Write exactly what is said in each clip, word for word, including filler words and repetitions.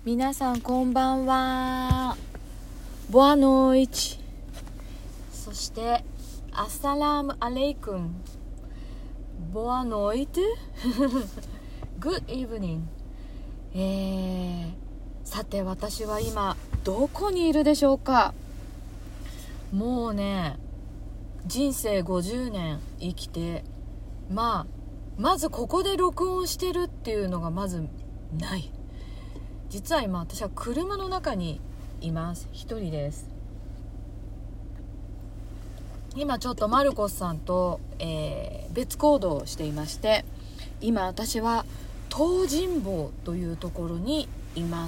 皆さんこんばんは。ボアノイチ。そしてアッサラムアレイクン。ボアノイト。Good evening。えー、さて私は今どこにいるでしょうか。もうね、人生ごじゅうねん生きて、まあまずここで録音してるっていうのがまずない。実は今私は車の中にいます。一人です。今ちょっとマルコスさんと、えー、別行動をしていまして、今私は東尋坊というところにいます。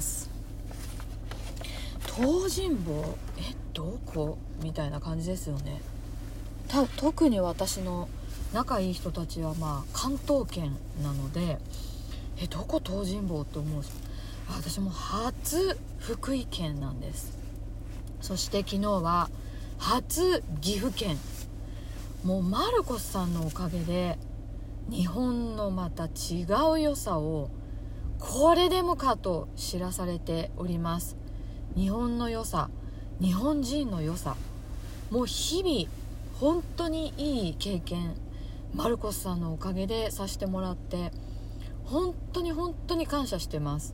東尋坊、えどこみたいな感じですよね。た特に私の仲いい人たちはまあ関東圏なので、えどこ東尋坊って思う。私も初福井県なんです。そして昨日は初岐阜県。もうマルコスさんのおかげで日本のまた違う良さをこれでもかと知らされております。日本の良さ、日本人の良さ、もう日々本当にいい経験マルコスさんのおかげでさせてもらって、本当に本当に感謝してます。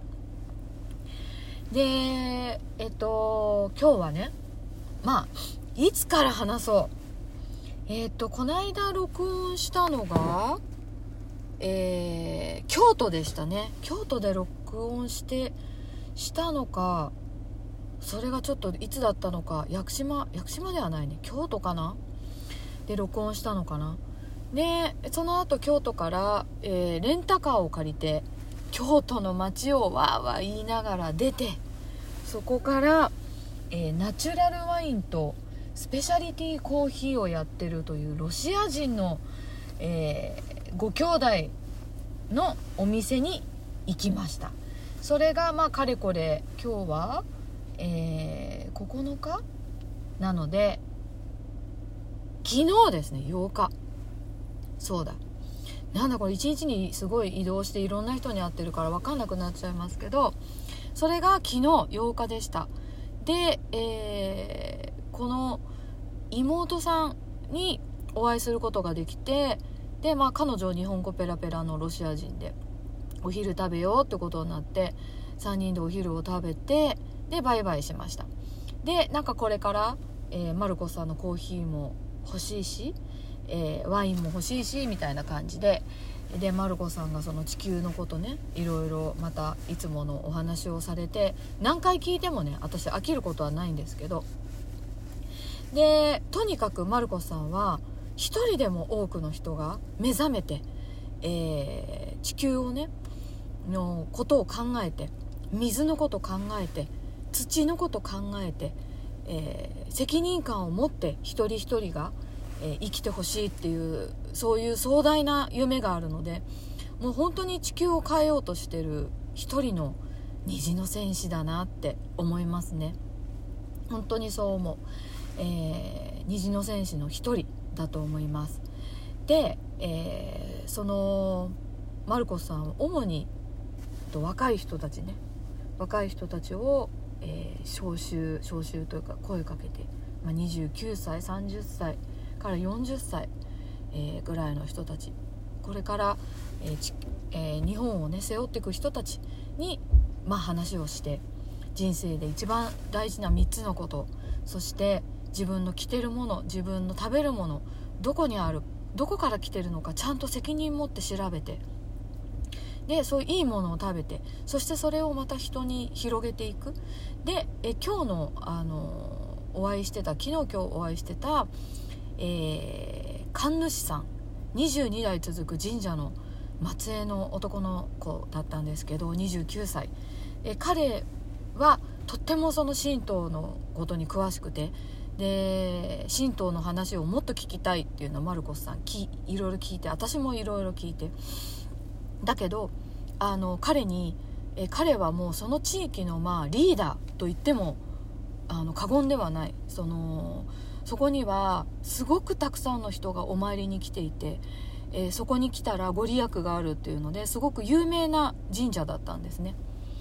で、えっと今日はね、まあいつから話そう。えっとこの間録音したのが、えー、京都でしたね。京都で録音してしたのか、それがちょっといつだったのか、屋久島屋久島ではないね、京都かなで録音したのかな。でその後京都から、えー、レンタカーを借りて京都の街をわーわー言いながら出て、そこから、えー、ナチュラルワインとスペシャリティコーヒーをやってるというロシア人の、えー、ご兄弟のお店に行きました。それがまあかれこれ今日は、えー、ここのかなので昨日ですね、ようか。そうだ、なんだこれ一日にすごい移動していろんな人に会ってるから分かんなくなっちゃいますけど、それが昨日ようかでした。で、えー、この妹さんにお会いすることができて、で、まあ、彼女日本語ペラペラのロシア人でお昼食べようってことになってさんにんでお昼を食べて、でバイバイしました。でなんかこれから、えー、マルコさんのコーヒーも欲しいし、えー、ワインも欲しいしみたいな感じで、でマルコさんがその地球のことね、いろいろまたいつものお話をされて、何回聞いてもね私飽きることはないんですけど、でとにかくマルコさんは一人でも多くの人が目覚めて、えー、地球をねのことを考えて、水のこと考えて、土のこと考えて、えー、責任感を持って一人一人が、えー、生きてほしいっていう、そういう壮大な夢があるので、もう本当に地球を変えようとしてる一人の虹の戦士だなって思いますね。本当にそう思う。えー、虹の戦士の一人だと思います。で、えー、そのマルコスさんは主に若い人たちね若い人たちを、えー、招集招集というか声かけて、まあ、にじゅうきゅうさいさんじゅっさいからよんじゅっさい、えー、ぐらいの人たち、これから、えーちえー、日本をね背負っていく人たちに、まあ、話をして、人生で一番大事なみっつのこと、そして自分の着てるもの、自分の食べるもの、どこにある、どこから来てるのかちゃんと責任持って調べて、でそういういいものを食べて、そしてそれをまた人に広げていく。でえ今日の、あのお会いしてた昨日今日お会いしてた、えー、神主さん、にじゅうにだい続く神社の末裔の男の子だったんですけど、にじゅうきゅうさい、え彼はとってもその神道のことに詳しくて、で神道の話をもっと聞きたいっていうのをマルコスさんきいろいろ聞いて、私もいろいろ聞いて、だけどあの彼にえ彼はもうその地域のまあリーダーと言ってもあの過言ではない。そのそこにはすごくたくさんの人がお参りに来ていて、えー、そこに来たらご利益があるっていうのですごく有名な神社だったんですね。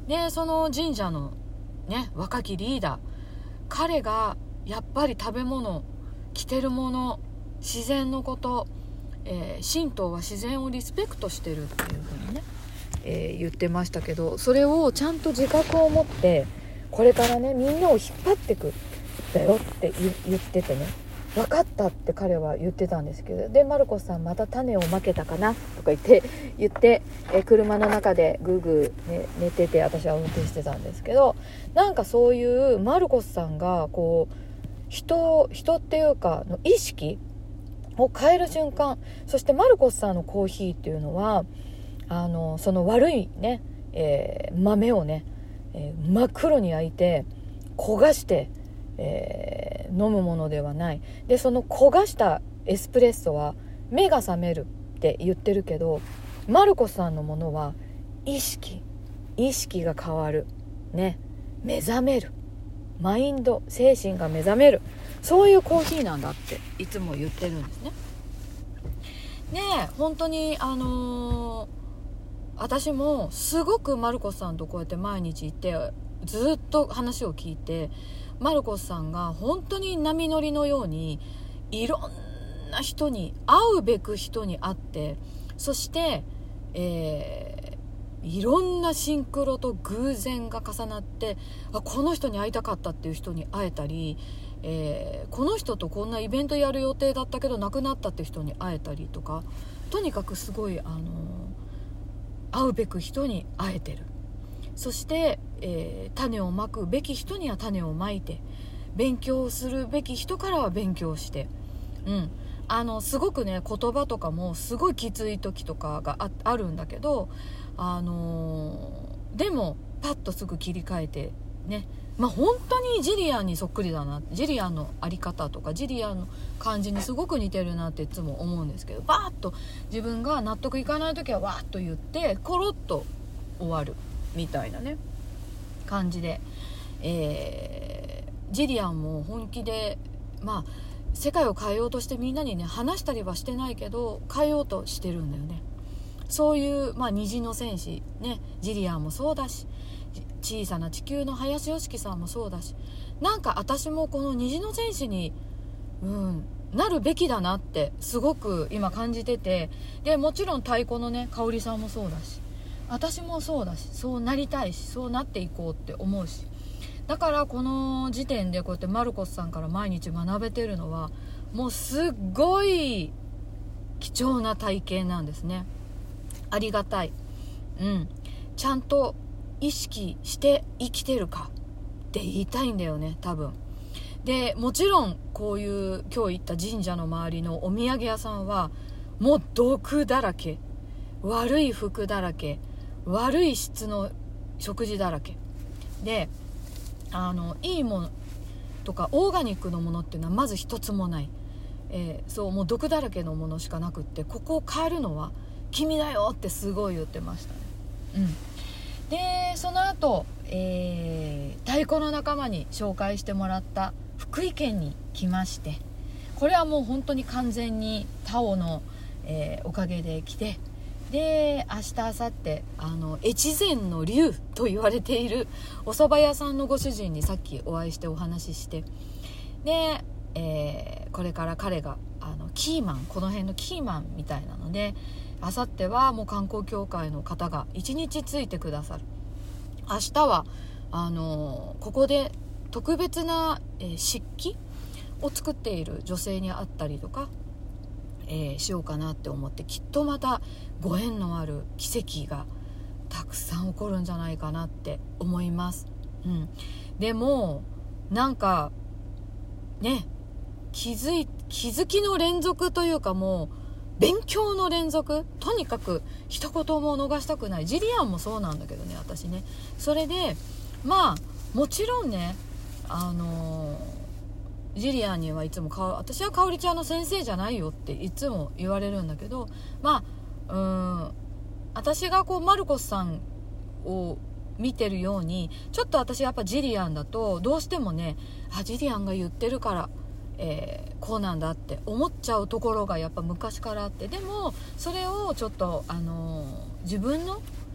でその神社のね若きリーダー、彼がやっぱり食べ物、着てるもの、自然のこと、えー、神道は自然をリスペクトしてるっていう風にね、えー、言ってましたけど、それをちゃんと自覚を持ってこれからねみんなを引っ張ってくだよって言っててね、分かったって彼は言ってたんですけど、でマルコスさんまた種をまけたかなとか言って言って、え車の中でグーグー、ね、寝てて私は運転してたんですけど、なんかそういうマルコスさんがこう人人っていうかの意識を変える瞬間、そしてマルコスさんのコーヒーっていうのはあのその悪いね、えー、豆をね、えー、真っ黒に焼いて焦がしてえー、飲むものではない。でその焦がしたエスプレッソは目が覚めるって言ってるけど、マルコスさんのものは意識意識が変わるね、目覚める、マインド精神が目覚める、そういうコーヒーなんだっていつも言ってるんですね。で本当にあのー、私もすごくマルコスさんとこうやって毎日行ってずっと話を聞いて、マルコスさんが本当に波乗りのようにいろんな人に会うべく人に会って、そして、えー、いろんなシンクロと偶然が重なって、あこの人に会いたかったっていう人に会えたり、えー、この人とこんなイベントやる予定だったけど亡くなったっていう人に会えたりとか、とにかくすごい、あのー、会うべく人に会えてる。そして、えー、種をまくべき人には種をまいて、勉強するべき人からは勉強して、うん、あのすごくね言葉とかもすごいきつい時とかが あ, あるんだけど、あのー、でもパッとすぐ切り替えてね、まあ本当にジリアンにそっくりだな、ジリアンのあり方とかジリアンの感じにすごく似てるなっていつも思うんですけど、バーッと自分が納得いかない時はわーっと言ってコロッと終わるみたいなね感じで、えー、ジリアンも本気でまあ世界を変えようとしてみんなにね話したりはしてないけど変えようとしてるんだよね。そういう、まあ、虹の戦士ね、ジリアンもそうだし、小さな地球の林良樹さんもそうだし、なんか私もこの虹の戦士に、うん、なるべきだなってすごく今感じてて、でもちろん太鼓のね香織さんもそうだし、私もそうだし、そうなりたいし、そうなっていこうって思うし、だからこの時点でこうやってマルコスさんから毎日学べてるのはもうすっごい貴重な体験なんですね。ありがたい、うん、ちゃんと意識して生きてるかって言いたいんだよね多分。でもちろんこういう今日行った神社の周りのお土産屋さんはもう毒だらけ、悪い服だらけ、悪い質の食事だらけで、あのいいものとかオーガニックのものっていうのはまず一つもない、えー、そうもう毒だらけのものしかなくって、ここを変えるのは君だよってすごい言ってましたね。うん、でその後、えー、太鼓の仲間に紹介してもらった福井県に来まして、これはもう本当に完全にタオの、えー、おかげで来て、で明日明後日あの越前の龍と言われているお蕎麦屋さんのご主人にさっきお会いしてお話しして、で、えー、これから彼があのキーマン、この辺のキーマンみたいなので、明後日はもう観光協会の方がいちにちついてくださる。明日はあのここで特別な、えー、漆器を作っている女性に会ったりとか、えー、しようかなって思って、きっとまたご縁のある奇跡がたくさん起こるんじゃないかなって思います、うん、でもなんかね気づい気づきの連続というか、もう勉強の連続、とにかく一言も逃したくない。ジリアンもそうなんだけどね私ね。それでまあもちろんねあのー、ジリアンにはいつもか私はかおりちゃんの先生じゃないよっていつも言われるんだけど、まあうーん私がこうマルコスさんを見てるように、ちょっと私やっぱジリアンだとどうしてもね、あジリアンが言ってるからえー、こうなんだって思っちゃうところがやっぱ昔からあって、でもそれをちょっと、あのー、自分の、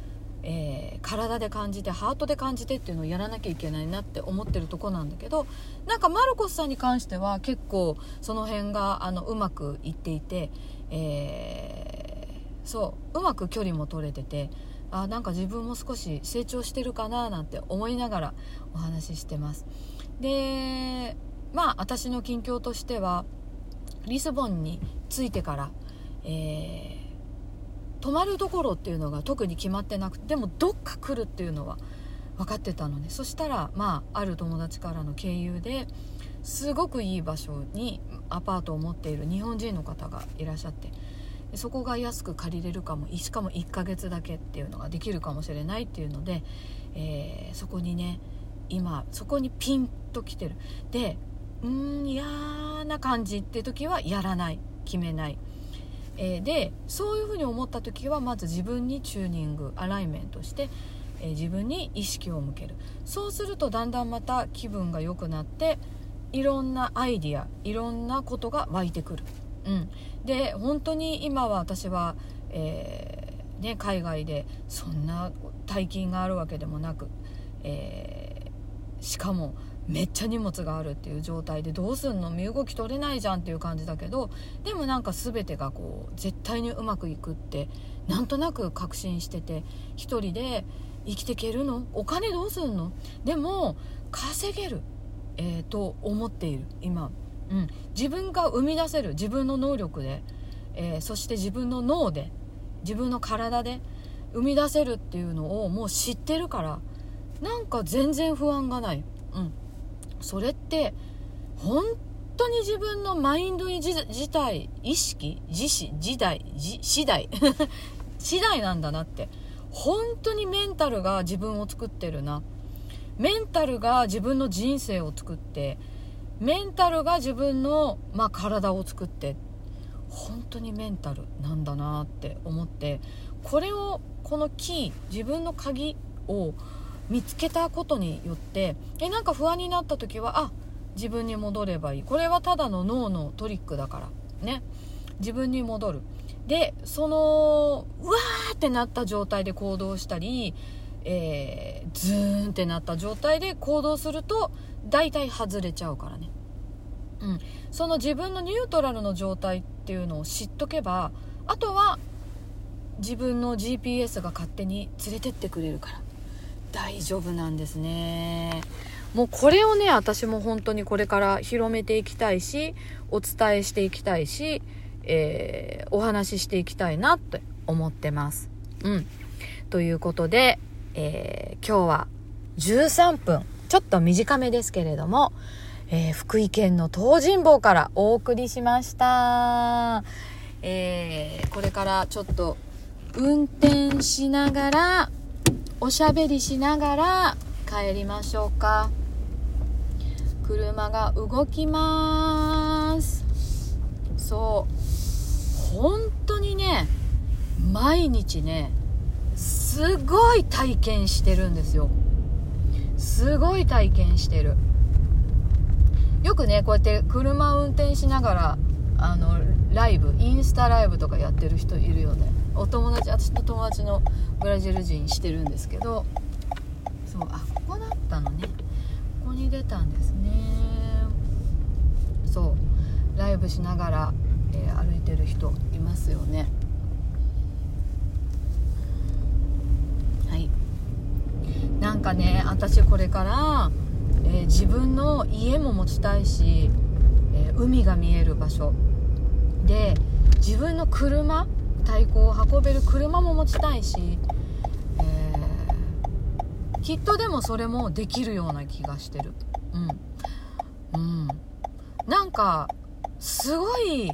えー、体で感じてハートで感じてっていうのをやらなきゃいけないなって思ってるとこなんだけど、なんかマルコスさんに関しては結構その辺があのうまくいっていて、えー、そううまく距離も取れてて、あなんか自分も少し成長してるかななんて思いながらお話ししてます。でまあ私の近況としてはリスボンに着いてから、えー泊まるところっていうのが特に決まってなくて、でもどっか来るっていうのは分かってたので、そしたらまあある友達からの経由ですごくいい場所にアパートを持っている日本人の方がいらっしゃって、そこが安く借りれるかも、しかもいっかげつだけっていうのができるかもしれないっていうので、えー、そこにね今そこにピンと来てる。でうーん嫌な感じって時はやらない、決めない。えー、でそういうふうに思った時はまず自分にチューニングアライメントして、えー、自分に意識を向ける。そうするとだんだんまた気分が良くなって、いろんなアイディアいろんなことが湧いてくる、うん、で本当に今は私は、えーね、海外でそんな大金があるわけでもなく、えー、しかもめっちゃ荷物があるっていう状態で、どうすんの、身動き取れないじゃんっていう感じだけど、でもなんか全てがこう絶対にうまくいくってなんとなく確信してて、一人で生きていけるの、お金どうすんの、でも稼げる、えー、と思っている今、うん、自分が生み出せる自分の能力で、えー、そして自分の脳で自分の体で生み出せるっていうのをもう知ってるから、なんか全然不安がない、うん、それって本当に自分のマインド自体、意識、自死、時代、次第次第なんだなって。本当にメンタルが自分を作ってるな、メンタルが自分の人生を作って、メンタルが自分の、まあ、体を作って、本当にメンタルなんだなって思って、これをこのキー、自分の鍵を見つけたことによって、えなんか不安になった時はあ自分に戻ればいい、これはただの脳のトリックだからね、自分に戻る。でそのうわーってなった状態で行動したり、えー、ズーンってなった状態で行動すると大体外れちゃうからね、うん、その自分のニュートラルの状態っていうのを知っとけば、あとは自分の ジーピーエス が勝手に連れてってくれるから大丈夫なんですね。もうこれをね私も本当にこれから広めていきたいし、お伝えしていきたいし、えー、お話ししていきたいなって思ってます。うんということで、えー、今日はじゅうさんぷん、ちょっと短めですけれども、えー、福井県の東尋坊からお送りしました。えー、これからちょっと運転しながらおしゃべりしながら帰りましょうか。車が動きます。そう本当にね毎日ねすごい体験してるんですよ。すごい体験してる。よくねこうやって車を運転しながらあのライブインスタライブとかやってる人いるよね。お友達、私の友達のブラジル人してるんですけど、そうあここだったのね、ここに出たんですね。そうライブしながら、えー、歩いてる人いますよね。はい、なんかね私これから、えー、自分の家も持ちたいし、えー、海が見える場所で自分の車、太鼓を運べる車も持ちたいし、えー、きっとでもそれもできるような気がしてる。うん、うん、なんかすごい、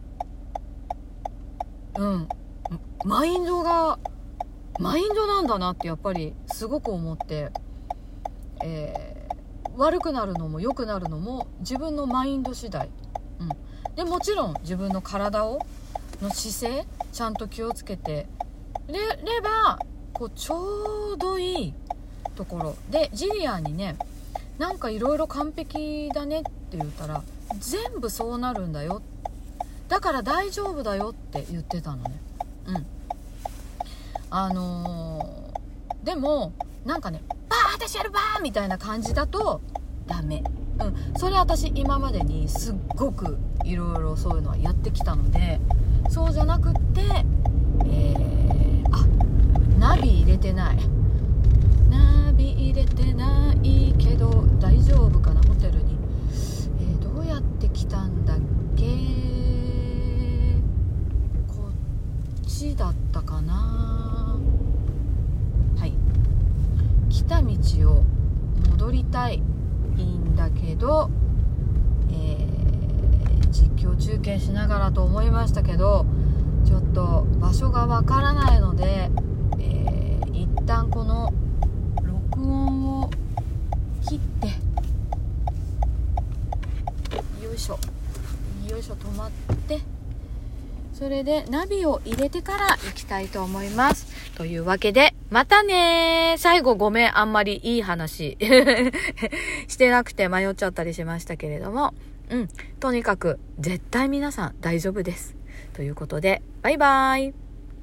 うん、マインドがマインドなんだなってやっぱりすごく思って、えー、悪くなるのも良くなるのも自分のマインド次第、うん、でもちろん自分の体をの姿勢ちゃんと気をつけてれればこうちょうどいいところで、ジリアンにねなんかいろいろ完璧だねって言ったら全部そうなるんだよ、だから大丈夫だよって言ってたのね。うんあのでもなんかね、バー私やるバーみたいな感じだとダメ。うん、それ私今までにすっごくいろいろそういうのはやってきたので、そうじゃなくって、えー、あ、ナビ入れてないナビ入れてないけど大丈夫かな、ホテルに、えー、どうやって来たんだっけ、こっちだったかな。はい、来た道を戻りたいんだけど、えー、実況中継しながらと思いましたけど、ちょっと場所がわからないので、えー、一旦この録音を切って、よいしょよいしょ止まって、それでナビを入れてから行きたいと思います。というわけでまたねー。最後ごめん、あんまりいい話してなくて迷っちゃったりしましたけれども、うん、とにかく絶対皆さん大丈夫ですということで、バイバイ。